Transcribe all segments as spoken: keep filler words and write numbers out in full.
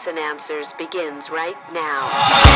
Evidence and Answers begins right now.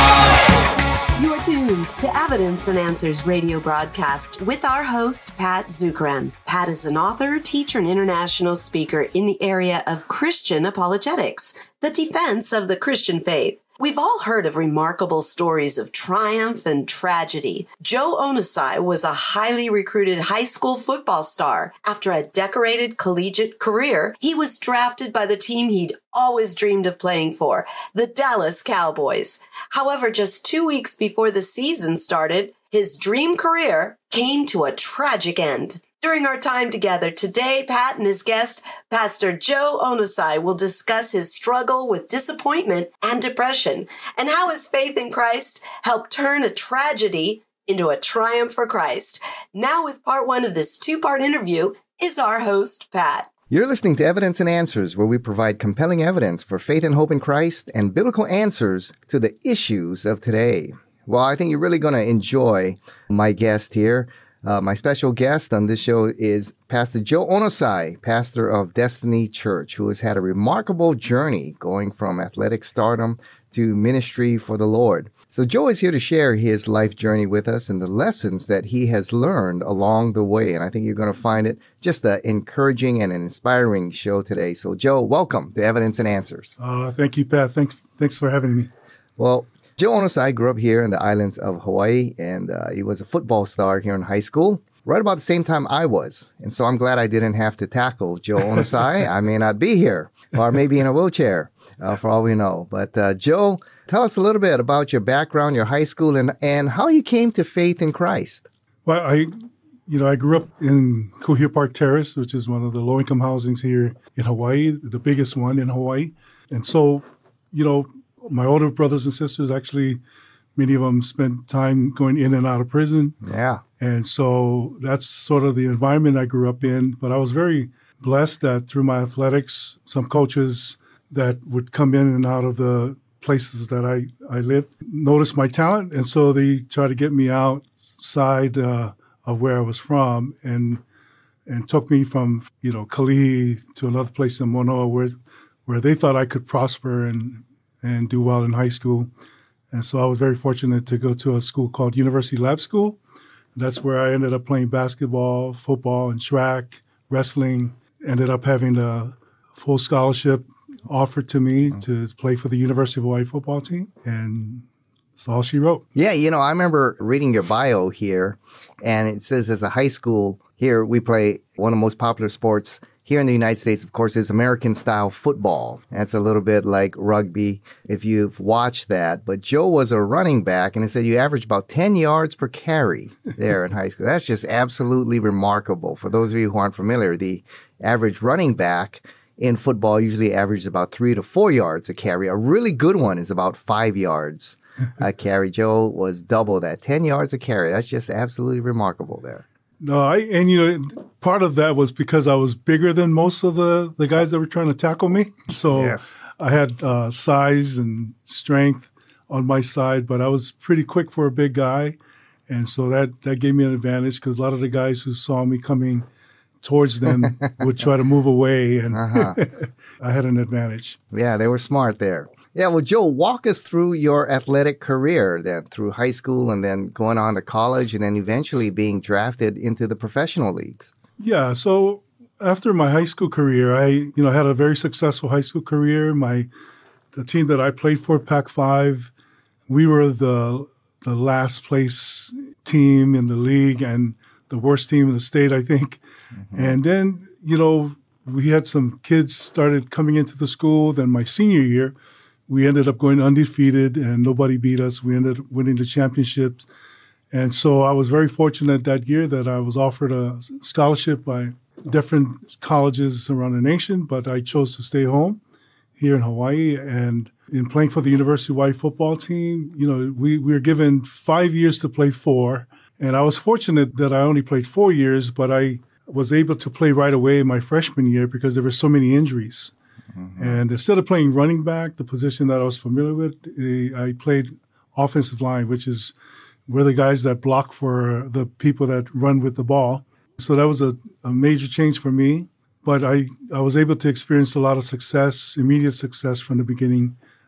You are tuned to Evidence and Answers radio broadcast with our host, Pat Zukeran. Pat is an author, teacher, and international speaker in the area of Christian apologetics, the defense of the Christian faith. We've all heard of remarkable stories of triumph and tragedy. Joe Onosai was a highly recruited high school football star. After a decorated collegiate career, he was drafted by the team he'd always dreamed of playing for, the Dallas Cowboys. However, just two weeks before the season started, his dream career came to a tragic end. During our time together today, Pat and his guest, Pastor Joe Onosai, will discuss his struggle with disappointment and depression and how his faith in Christ helped turn a tragedy into a triumph for Christ. Now with part one of this two-part interview is our host, Pat. You're listening to Evidence and Answers, where we provide compelling evidence for faith and hope in Christ and biblical answers to the issues of today. Well, I think you're really going to enjoy my guest here. Uh, my special guest on this show is Pastor Joe Onosai, pastor of Destiny Church, who has had a remarkable journey going from athletic stardom to ministry for the Lord. So Joe is here to share his life journey with us and the lessons that he has learned along the way. And I think you're going to find it just an encouraging and an inspiring show today. So Joe, welcome to Evidence and Answers. Uh, thank you, Pat. Thanks, thanks for having me. Well, Joe Onosai grew up here in the islands of Hawaii, and uh, he was a football star here in high school, right about the same time I was. And so I'm glad I didn't have to tackle Joe Onosai. I may not be here, or maybe in a wheelchair, uh, for all we know. But uh, Joe, tell us a little bit about your background, your high school, and, and how you came to faith in Christ. Well, I, you know, I grew up in Kuhia Park Terrace, which is one of the low-income housings here in Hawaii, the biggest one in Hawaii. And so, you know, my older brothers and sisters, actually, many of them spent time going in and out of prison. Yeah. And so that's sort of the environment I grew up in. But I was very blessed that through my athletics, some coaches that would come in and out of the places that I, I lived noticed my talent. And so they tried to get me outside uh, of where I was from and and took me from, you know, Kalihi to another place in Monoa where, where they thought I could prosper and and do well in high school. And so I was very fortunate to go to a school called University Lab School. That's where I ended up playing basketball, football, and track, wrestling. Ended up having a full scholarship offered to me to play for the University of Hawaii football team. And that's all she wrote. Yeah, you know, I remember reading your bio here, and it says as a high school here, we play one of the most popular sports here in the United States, of course, is American-style football. That's a little bit like rugby, if you've watched that. But Joe was a running back, and it said you averaged about ten yards per carry there in high school. That's just absolutely remarkable. For those of you who aren't familiar, the average running back in football usually averages about three to four yards a carry. A really good one is about five yards a carry. Joe was double that, ten yards a carry. That's just absolutely remarkable there. No, I and you know, part of that was because I was bigger than most of the, the guys that were trying to tackle me. So yes. I had uh, size and strength on my side, but I was pretty quick for a big guy. And so that, that gave me an advantage because a lot of the guys who saw me coming towards them would try to move away, and uh-huh. I had an advantage. Yeah, they were smart there. Yeah, well, Joe, walk us through your athletic career then, through high school and then going on to college and then eventually being drafted into the professional leagues. Yeah, so after my high school career, I you know had a very successful high school career. My the team that I played for, Pac five, we were the the last place team in the league and the worst team in the state, I think. Mm-hmm. And then, you know, we had some kids started coming into the school. Then my senior year, we ended up going undefeated and nobody beat us. We ended up winning the championships. And so I was very fortunate that year that I was offered a scholarship by different colleges around the nation, but I chose to stay home here in Hawaii. And in playing for the University of Hawaii football team, you know, we, we were given five years to play four. And I was fortunate that I only played four years, but I was able to play right away in my freshman year because there were so many injuries. Mm-hmm. And instead of playing running back, the position that I was familiar with, I played offensive line, which is we're the guys that block for the people that run with the ball. So that was a, a major change for me. But I, I was able to experience a lot of success, immediate success from the beginning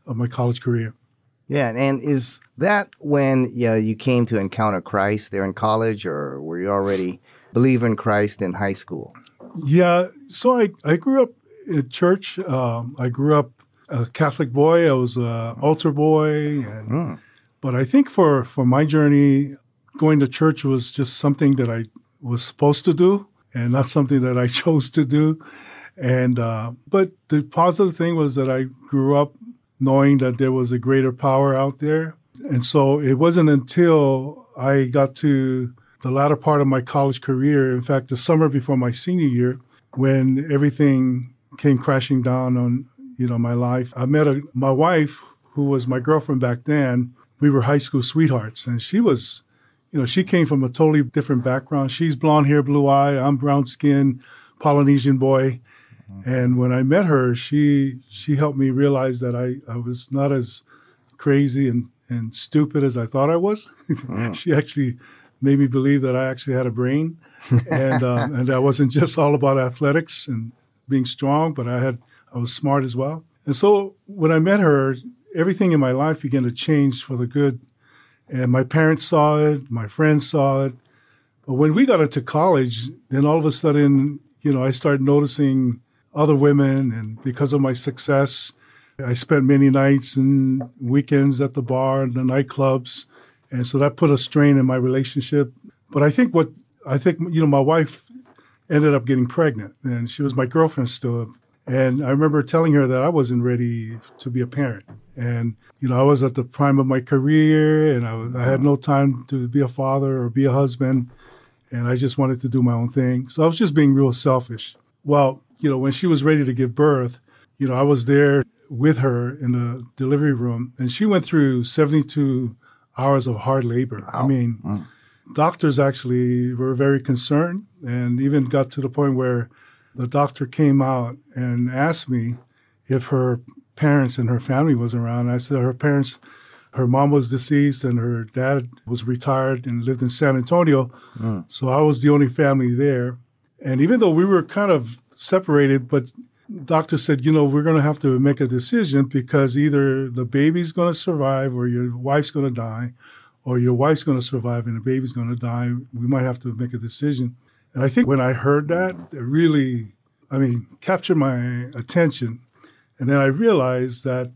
of my college career. Yeah, and is that when you know, you came to encounter Christ there in college, or were you already believing in Christ in high school? Yeah, so I, I grew up in church. Um, I grew up a Catholic boy. I was an altar boy. And, mm. But I think for, for my journey, going to church was just something that I was supposed to do and not something that I chose to do. And uh, but the positive thing was that I grew up knowing that there was a greater power out there. And so it wasn't until I got to the latter part of my college career, in fact, the summer before my senior year, when everything came crashing down on, you know, my life. I met a, my wife, who was my girlfriend back then. We were high school sweethearts, and she was, you know, she came from a totally different background. She's blonde hair, blue eye. I'm brown skin, Polynesian boy. And when I met her, she she helped me realize that I, I was not as crazy and, and stupid as I thought I was. Wow. She actually made me believe that I actually had a brain, and um, and I wasn't just all about athletics and being strong, but I had I was smart as well. And so when I met her, everything in my life began to change for the good. And my parents saw it, my friends saw it. But when we got into college, then all of a sudden, you know, I started noticing other women, and because of my success, I spent many nights and weekends at the bar and the nightclubs, and so that put a strain in my relationship. But I think what I think you know, my wife ended up getting pregnant, and she was my girlfriend still. And I remember telling her that I wasn't ready to be a parent, and you know, I was at the prime of my career, and I, was, I had no time to be a father or be a husband, and I just wanted to do my own thing. So I was just being real selfish. Well, you know, when she was ready to give birth, you know, I was there with her in the delivery room, and she went through seventy-two hours of hard labor. Wow. I mean, mm. doctors actually were very concerned, and even got to the point where the doctor came out and asked me if her parents and her family was around. I said her parents, her mom was deceased and her dad was retired and lived in San Antonio. Mm. So I was the only family there. And even though we were kind of separated, but doctor said, you know, we're going to have to make a decision because either the baby's going to survive or your wife's going to die, or your wife's going to survive and the baby's going to die. We might have to make a decision. And I think when I heard that, it really, I mean, captured my attention. And then I realized that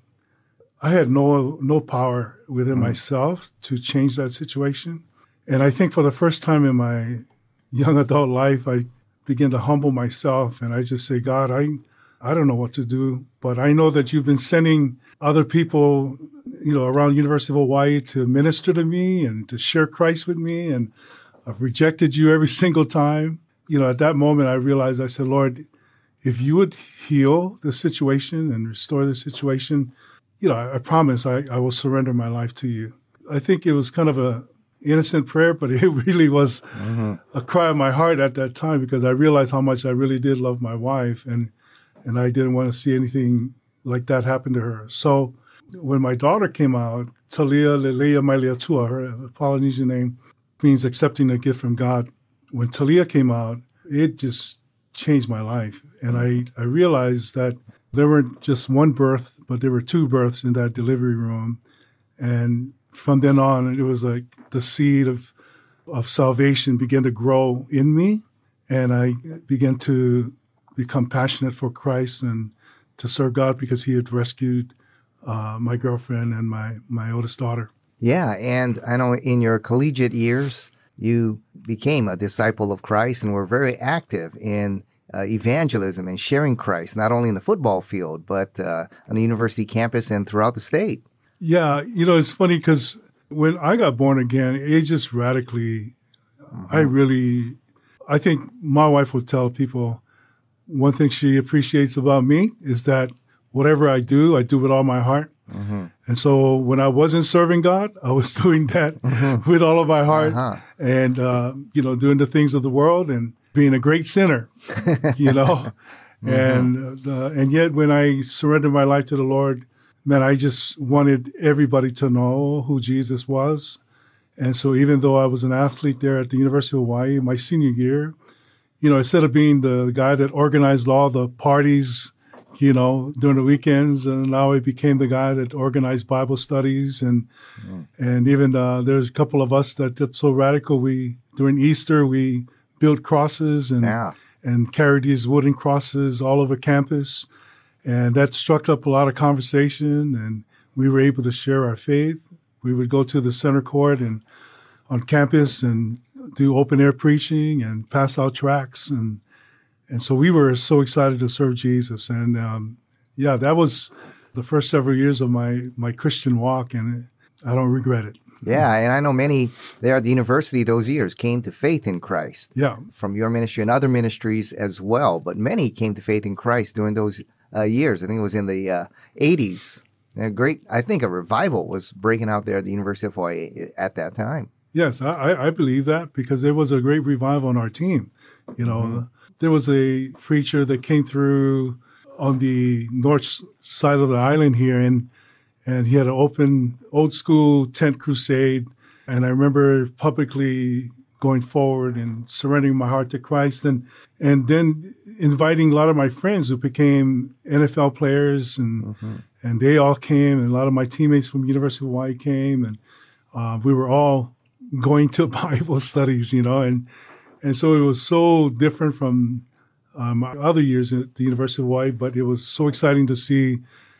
I had no no power within mm. myself to change that situation. And I think for the first time in my young adult life, I begin to humble myself, and I just say, God, I I don't know what to do, but I know that you've been sending other people, you know, around University of Hawaii to minister to me and to share Christ with me, and I've rejected you every single time. You know, at that moment, I realized, I said, Lord, if you would heal the situation and restore the situation, you know, I, I promise I, I will surrender my life to you. I think it was kind of a innocent prayer, but it really was mm-hmm. a cry of my heart at that time, because I realized how much I really did love my wife, and and I didn't want to see anything like that happen to her. So when my daughter came out, Talia Lelea Maileatua, her Polynesian name means accepting a gift from God. When Talia came out, it just changed my life. And I, I realized that there weren't just one birth, but there were two births in that delivery room. And from then on, it was like the seed of of salvation began to grow in me, and I began to become passionate for Christ and to serve God because He had rescued uh, my girlfriend and my, my oldest daughter. Yeah, and I know in your collegiate years, you became a disciple of Christ and were very active in uh, evangelism and sharing Christ, not only in the football field, but uh, on the university campus and throughout the state. Yeah, you know, it's funny because when I got born again, it just radically, mm-hmm. I really, I think my wife would tell people one thing she appreciates about me is that whatever I do, I do with all my heart. Mm-hmm. And so when I wasn't serving God, I was doing that mm-hmm. with all of my heart uh-huh. and, uh, you know, doing the things of the world and being a great sinner, you know. mm-hmm. And uh, and yet when I surrendered my life to the Lord, man, I just wanted everybody to know who Jesus was. And so even though I was an athlete there at the University of Hawaii my senior year, you know, instead of being the guy that organized all the parties, you know, during the weekends. And now I became the guy that organized Bible studies. And mm. and even uh, there's a couple of us that get so radical. We, during Easter, we built crosses and, yeah. and carried these wooden crosses all over campus. And that struck up a lot of conversation, and we were able to share our faith. We would go to the center court and on campus and do open air preaching and pass out tracts. And and so we were so excited to serve Jesus. And um, yeah, that was the first several years of my, my Christian walk, and I don't regret it. Yeah, and I know many there at the university those years came to faith in Christ. Yeah. From your ministry and other ministries as well. But many came to faith in Christ during those uh, years. I think it was in the uh, eighties. A great, I think a revival was breaking out there at the University of Hawaii at that time. Yes, I, I believe that, because there was a great revival on our team. You know, mm-hmm. there was a preacher that came through on the north side of the island here, and and he had an open old school tent crusade. And I remember publicly going forward and surrendering my heart to Christ, and and then inviting a lot of my friends who became N F L players, and mm-hmm. and they all came, and a lot of my teammates from University of Hawaii came, and uh, we were all going to Bible studies, you know, and and so it was so different from um, my other years at the University of Hawaii, but it was so exciting to see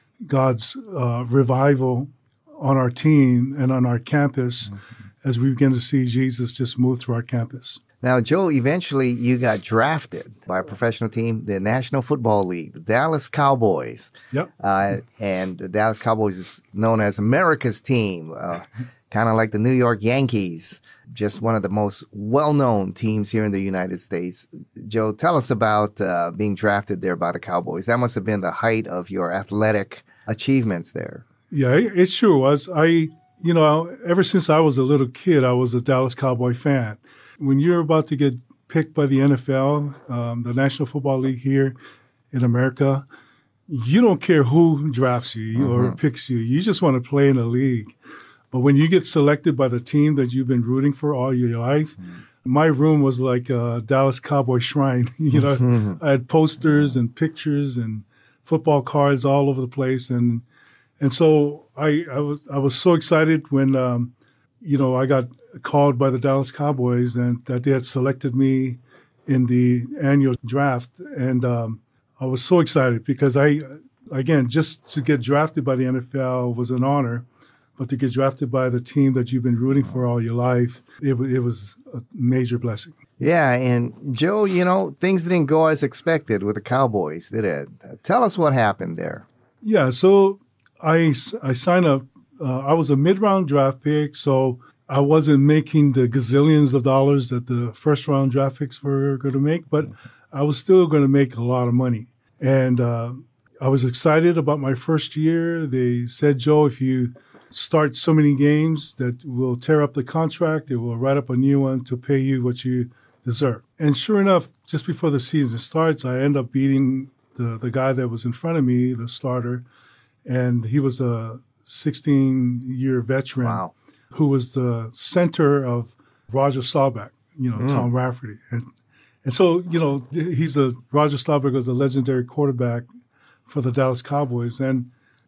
God's uh, revival on our team and on our campus mm-hmm. as we began to see Jesus just move through our campus. Now, Joe, eventually you got drafted by a professional team, the National Football League, the Dallas Cowboys. Yep. Uh, and the Dallas Cowboys is known as America's team, uh, kind of like the New York Yankees, just one of the most well-known teams here in the United States. Joe, tell us about uh, being drafted there by the Cowboys. That must have been the height of your athletic achievements there. Yeah, it, it sure was. I, you know, ever since I was a little kid, I was a Dallas Cowboy fan. When you're about to get picked by the N F L, um, the National Football League here in America, you don't care who drafts you mm-hmm. or picks you. You just want to play in the league. But when you get selected by the team that you've been rooting for all your life, mm-hmm. my room was like a Dallas Cowboy shrine. You know, mm-hmm. I had posters and pictures and football cards all over the place. And and so I, I was I was so excited when, um, you know, I got called by the Dallas Cowboys and that they had selected me in the annual draft. And um, I was so excited because I, again, just to get drafted by the N F L was an honor, but to get drafted by the team that you've been rooting for all your life, it, it was a major blessing. Yeah, and Joe, you know, things didn't go as expected with the Cowboys, did it? Tell us what happened there. Yeah, so I, I signed up. Uh, I was a mid-round draft pick, so I wasn't making the gazillions of dollars that the first-round draft picks were going to make, but I was still going to make a lot of money. And uh, I was excited about my first year. They said, Joe, if you start so many games that will tear up the contract, it will write up a new one to pay you what you deserve. And sure enough, just before the season starts, I end up beating the, the guy that was in front of me, the starter, and he was a sixteen-year veteran. Wow. Who was the center of Roger Staubach, you know, mm. Tom Rafferty. And and so, you know, he's a, Roger Staubach was a legendary quarterback for the Dallas Cowboys. And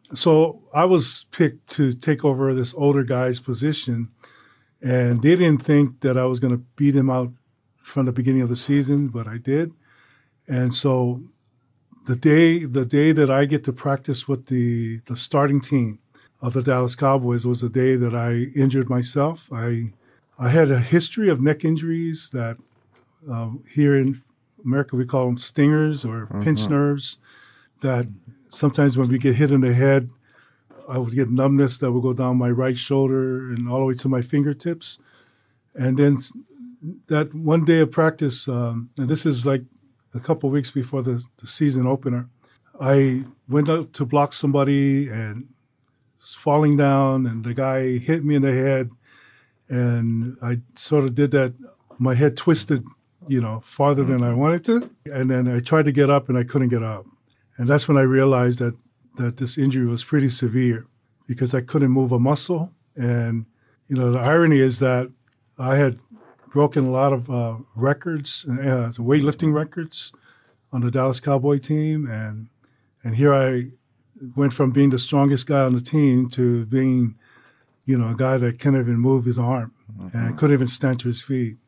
so I was picked to take over this older guy's position. And they didn't think that I was going to beat him out from the beginning of the season, but I did. And so the day, the day that I get to practice with the, the starting team of the Dallas Cowboys was the day that I injured myself. I I had a history of neck injuries that um, here in America we call them stingers or mm-hmm. pinched nerves, that sometimes when we get hit in the head, I would get numbness that would go down my right shoulder and all the way to my fingertips. And then that one day of practice, um, and this is like a couple of weeks before the, the season opener, I went out to block somebody and falling down, and the guy hit me in the head, and I sort of did that. My head twisted, you know, farther than I wanted to, and then I tried to get up, and I couldn't get up. And that's when I realized that that this injury was pretty severe because I couldn't move a muscle. And, you know, the irony is that I had broken a lot of uh, records, uh, weightlifting records on the Dallas Cowboy team, and And here I went from being the strongest guy on the team to being, you know, a guy that can't even move his arm mm-hmm. and couldn't even stand to his feet.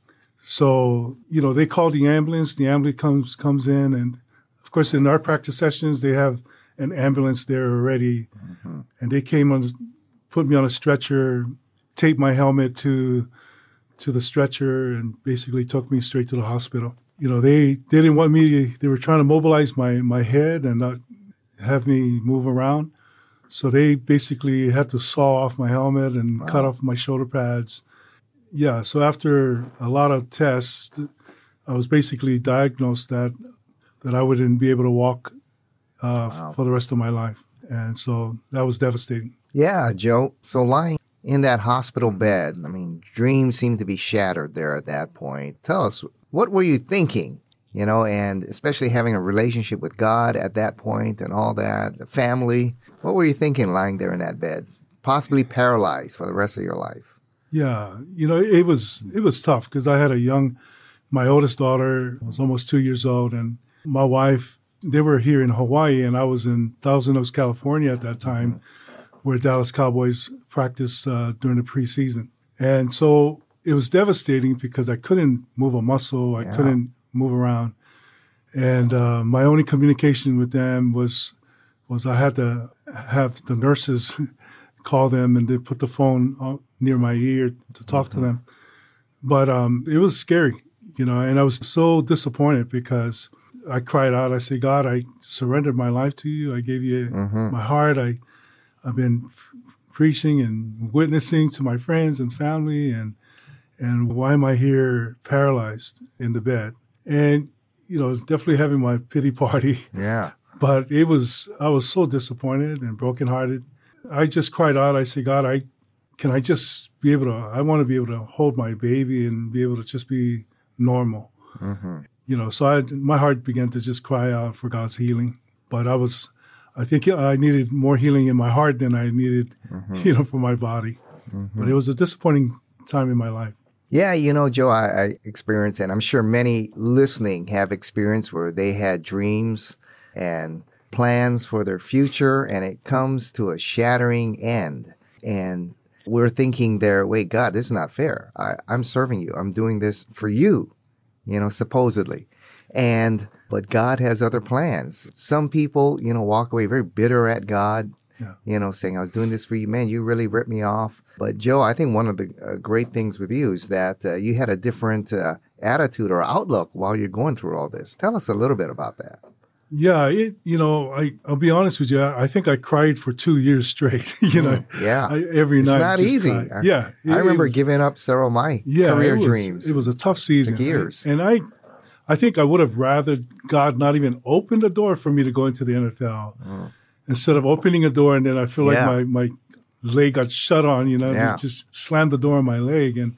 So, you know, they called the ambulance. The ambulance comes comes in. And, of course, in our practice sessions, they have an ambulance there already. Mm-hmm. And they came on, put me on a stretcher, taped my helmet to to the stretcher, and basically took me straight to the hospital. You know, they, they didn't want me to, they were trying to mobilize my, my head and not have me move around. So they basically had to saw off my helmet and wow. cut off my shoulder pads. Yeah, so after a lot of tests, I was basically diagnosed that that I wouldn't be able to walk uh, wow. for the rest of my life. And so that was devastating. Yeah, Joe. So lying in that hospital bed, I mean, dreams seem to be shattered there at that point. Tell us, what were you thinking? You know, and especially having a relationship with God at that point and all that, the family. What were you thinking lying there in that bed, possibly paralyzed for the rest of your life? Yeah, you know, it was it was tough because I had a young, my oldest daughter was almost two years old, and my wife, they were here in Hawaii, and I was in Thousand Oaks, California at that time, where Dallas Cowboys practiced uh, during the preseason. And so it was devastating because I couldn't move a muscle, I yeah. couldn't move around. And uh, my only communication with them was was I had to have the nurses call them and they put the phone near my ear to talk mm-hmm. to them. But um, it was scary, you know, and I was so disappointed because I cried out. I said, God, I surrendered my life to you. I gave you mm-hmm. my heart. I, I've been preaching and witnessing to my friends and family, and and why am I here paralyzed in the bed? And, you know, definitely having my pity party. Yeah. But it was, I was so disappointed and brokenhearted. I just cried out. I said, God, I can I just be able to, I want to be able to hold my baby and be able to just be normal. Mm-hmm. You know, so I, my heart began to just cry out for God's healing. But I was, I think I needed more healing in my heart than I needed, mm-hmm. you know, for my body. Mm-hmm. But it was a disappointing time in my life. Yeah, you know, Joe, I, I experienced, and I'm sure many listening have experienced where they had dreams and plans for their future, and it comes to a shattering end. And we're thinking there, wait, God, this is not fair. I, I'm serving you. I'm doing this for you, you know, supposedly. And, but God has other plans. Some people, you know, walk away very bitter at God, yeah. you know, saying, I was doing this for you. Man, you really ripped me off. But Joe, I think one of the uh, great things with you is that uh, you had a different uh, attitude or outlook while you're going through all this. Tell us a little bit about that. Yeah, it, you know, I, I'll be honest with you. I, I think I cried for two years straight, you know. Mm, yeah. I, every it's night. It's not easy. I, yeah. It, I remember was, giving up several of my yeah, career it was, dreams. It was a tough season. Took years. And I, I think I would have rather God not even open the door for me to go into the N F L mm. instead of opening a door and then I feel yeah. like my, my leg got shut on, you know, yeah. just, just slammed the door on my leg. And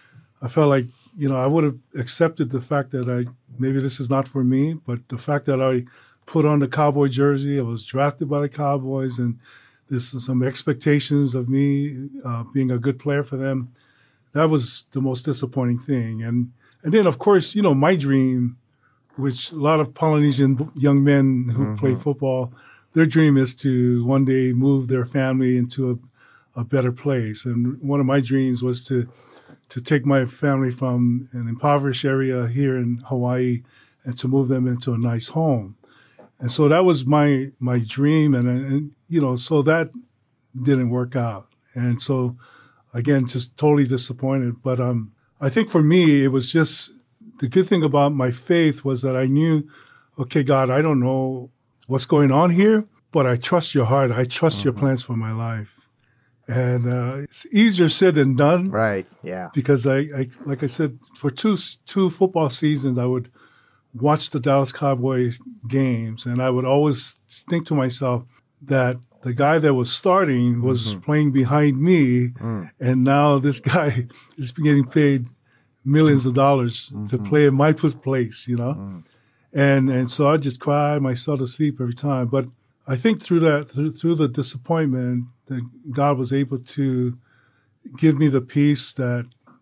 I felt like, you know, I would have accepted the fact that I, maybe this is not for me, but the fact that I put on the Cowboy jersey, I was drafted by the Cowboys, and there's some expectations of me uh, being a good player for them. That was the most disappointing thing. And and then, of course, you know, my dream, which a lot of Polynesian young men who mm-hmm. play football, their dream is to one day move their family into a, a better place. And one of my dreams was to to take my family from an impoverished area here in Hawaii and to move them into a nice home. And so that was my my dream, and, and you know, so that didn't work out. And so, again, just totally disappointed. But um, I think for me, it was just the good thing about my faith was that I knew, okay, God, I don't know what's going on here, but I trust your heart. I trust mm-hmm. your plans for my life. And uh, it's easier said than done. Right, yeah. Because, I, I like I said, for two two football seasons, I would watch the Dallas Cowboys games, and I would always think to myself that the guy that was starting was mm-hmm. playing behind me, mm. and now this guy is getting paid millions of dollars mm-hmm. to play in my place, you know? Mm. And and so I just cry myself to sleep every time. But I think through that, through, through the disappointment, that God was able to give me the peace that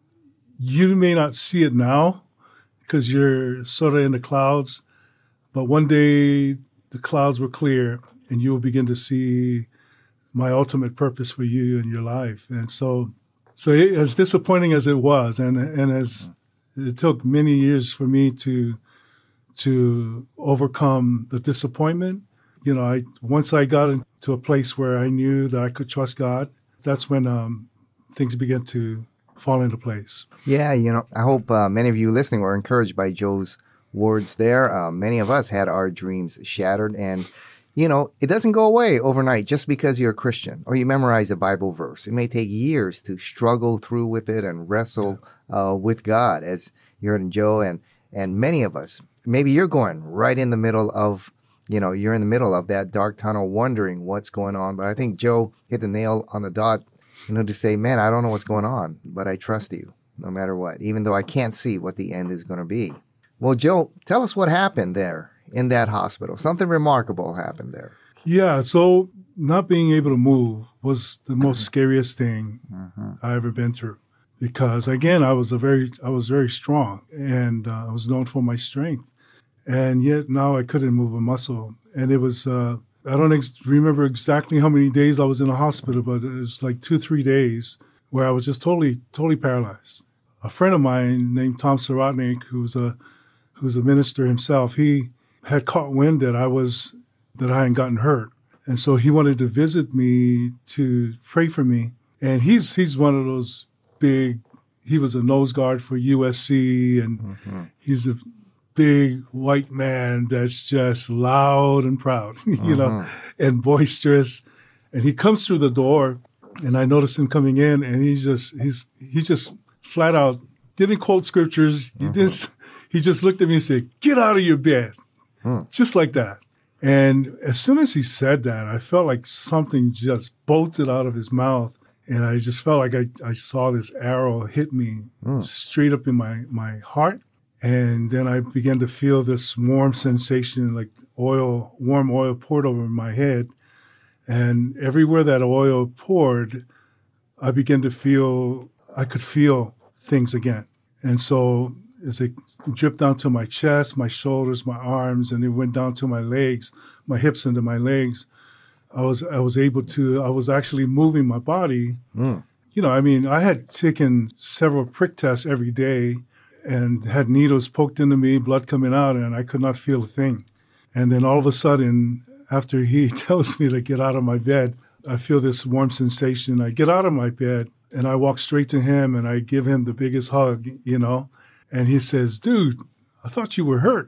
you may not see it now, because you're sort of in the clouds, but one day the clouds will clear and you will begin to see my ultimate purpose for you in your life. And so, so it, as disappointing as it was, and and as it took many years for me to to overcome the disappointment, you know, I once I got into a place where I knew that I could trust God, that's when um, things began to fall into place. Yeah, you know, I hope uh, many of you listening were encouraged by Joe's words there. Uh, many of us had our dreams shattered, and you know, it doesn't go away overnight just because you're a Christian or you memorize a Bible verse. It may take years to struggle through with it and wrestle uh, with God, as you heard in Joe, and and many of us. Maybe you're going right in the middle of, you know, you're in the middle of that dark tunnel wondering what's going on. But I think Joe hit the nail on the dot, you know, to say, man, I don't know what's going on, but I trust you no matter what, even though I can't see what the end is going to be. Well, Joe, tell us what happened there in that hospital. Something remarkable happened there. Yeah, so not being able to move was the most scariest thing mm-hmm. I ever been through. Because again, I was a very, I was very strong, and uh, I was known for my strength, and yet now I couldn't move a muscle. And it was, uh, I don't ex- remember exactly how many days I was in the hospital, but it was like two, three days where I was just totally, totally paralyzed. A friend of mine named Tom Sorotnik, who's a, who's a minister himself, he had caught wind that I was, that I hadn't gotten hurt, and so he wanted to visit me to pray for me. And he's he's one of those big, he was a nose guard for U S C, and mm-hmm. he's a big white man that's just loud and proud, you mm-hmm. know, and boisterous. And he comes through the door, and I noticed him coming in, and he's just, he's, he just flat out didn't quote scriptures. He mm-hmm. just, he just looked at me and said, "Get out of your bed." Mm. Just like that. And as soon as he said that, I felt like something just bolted out of his mouth. And I just felt like I, I saw this arrow hit me mm. straight up in my, my heart. And then I began to feel this warm sensation, like oil, warm oil poured over my head. And everywhere that oil poured, I began to feel, I could feel things again. And so as it dripped down to my chest, my shoulders, my arms, and it went down to my legs, my hips into my legs, I was I was able to, I was actually moving my body. Mm. You know, I mean, I had taken several prick tests every day and had needles poked into me, blood coming out, and I could not feel a thing. And then all of a sudden, after he tells me to get out of my bed, I feel this warm sensation. I get out of my bed and I walk straight to him and I give him the biggest hug, you know. And he says, "Dude, I thought you were hurt."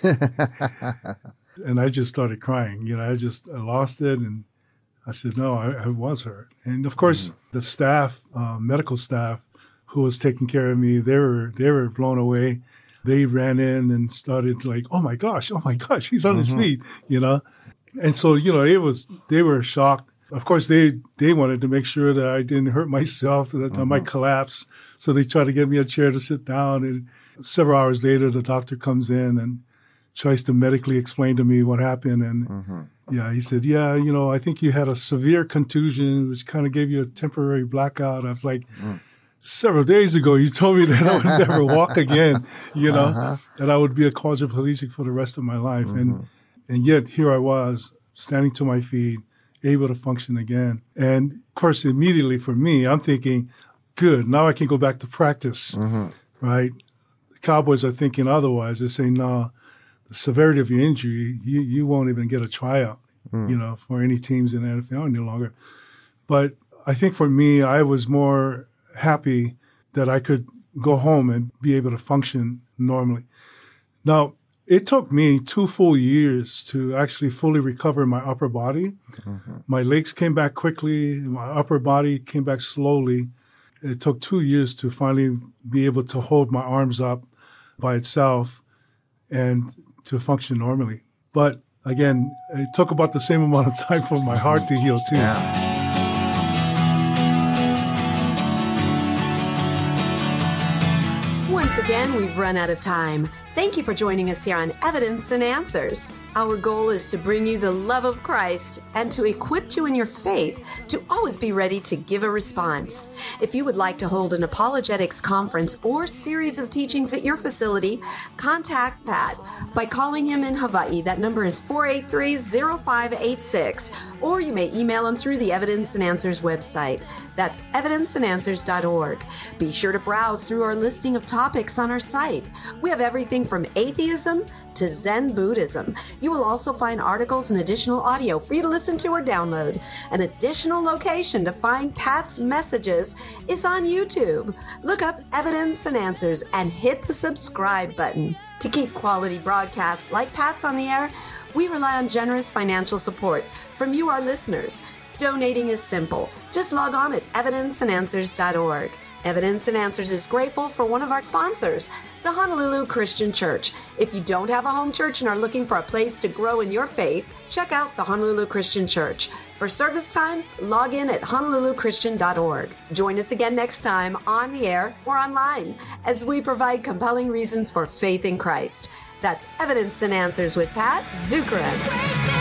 And I just started crying. You know, I just I lost it. And I said, no, I, I was hurt. And of course, mm-hmm. the staff, uh, medical staff who was taking care of me, they were, they were blown away. They ran in and started like, "Oh my gosh, oh my gosh, he's on mm-hmm. his feet," you know? And so, you know, it was, they were shocked. Of course, they, they wanted to make sure that I didn't hurt myself, that mm-hmm. I might collapse. So they tried to get me a chair to sit down. And several hours later, the doctor comes in and tries to medically explain to me what happened. And mm-hmm. yeah, he said, "Yeah, you know, I think you had a severe contusion, which kind of gave you a temporary blackout." I was like, mm. several days ago, you told me that I would never walk again, you know, uh-huh. that I would be a quadriplegic for the rest of my life. Mm-hmm. And and yet here I was, standing to my feet, able to function again. And of course, immediately for me, I'm thinking, good, now I can go back to practice, mm-hmm. right? The Cowboys are thinking otherwise. They're saying, no, the severity of your injury, you, you won't even get a tryout, mm. you know, for any teams in the N F L any longer. But I think for me, I was more happy that I could go home and be able to function normally. Now, it took me two full years to actually fully recover my upper body. Mm-hmm. My legs came back quickly. My upper body came back slowly. It took two years to finally be able to hold my arms up by itself and to function normally. But again, it took about the same amount of time for my heart to heal too. Yeah. Once again, we've run out of time. Thank you for joining us here on Evidence and Answers. Our goal is to bring you the love of Christ and to equip you in your faith to always be ready to give a response. If you would like to hold an apologetics conference or series of teachings at your facility, contact Pat by calling him in Hawaii. That number is four eight three, zero five eight six, or you may email him through the Evidence and Answers website. That's evidence and answers dot org. Be sure to browse through our listing of topics on our site. We have everything from atheism to Zen Buddhism. You will also find articles and additional audio for you to listen to or download. An additional location to find Pat's messages is on YouTube. Look up Evidence and Answers and hit the subscribe button. To keep quality broadcasts like Pat's on the air, we rely on generous financial support from you, our listeners. Donating is simple. Just log on at evidence and answers dot org. Evidence and Answers is grateful for one of our sponsors, the Honolulu Christian Church. If you don't have a home church and are looking for a place to grow in your faith, check out the Honolulu Christian Church. For service times, log in at honolulu christian dot org. Join us again next time on the air or online as we provide compelling reasons for faith in Christ. That's Evidence and Answers with Pat Zukeran.